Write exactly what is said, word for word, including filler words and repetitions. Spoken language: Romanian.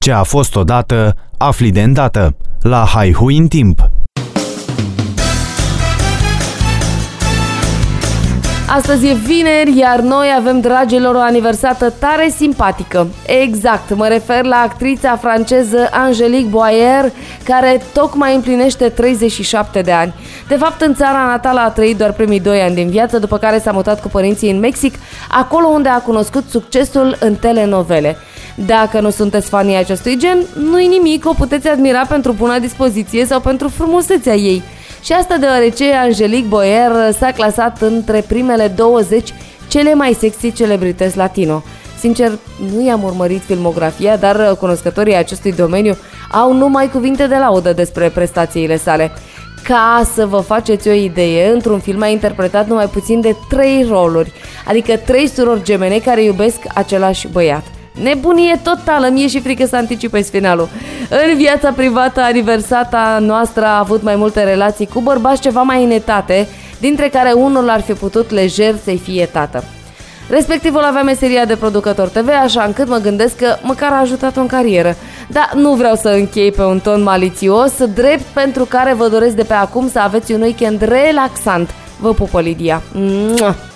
Ce a fost odată, afli de îndată. La Haihui în timp. Astăzi e vineri, iar noi avem, dragilor, o aniversată tare simpatică. Exact, mă refer la actrița franceză Angélique Boyer, care tocmai împlinește treizeci și șapte de ani. De fapt, în țara natală a trăit doar primii doi ani din viață, după care s-a mutat cu părinții în Mexic, acolo unde a cunoscut succesul în telenovele. Dacă nu sunteți fanii acestui gen, nu-i nimic, o puteți admira pentru buna dispoziție sau pentru frumusețea ei. Și asta deoarece Angélique Boyer s-a clasat între primele douăzeci cele mai sexy celebrități latino. Sincer, nu i-am urmărit filmografia, dar cunoscătorii acestui domeniu au numai cuvinte de laudă despre prestațiile sale. Ca să vă faceți o idee, într-un film a interpretat numai puțin de trei roluri, adică trei surori gemene care iubesc același băiat. Nebunie totală, mie și frică să anticipez finalul. În viața privată, aniversata noastră a avut mai multe relații cu bărbați ceva mai înetate, dintre care unul ar fi putut lejer să-i fie tată. Respectivul avea meseria de producător T V, așa încât mă gândesc că măcar a ajutat-o în carieră. Dar nu vreau să închei pe un ton malițios, drept pentru care vă doresc de pe acum să aveți un weekend relaxant. Vă pupă, Lidia! Mua!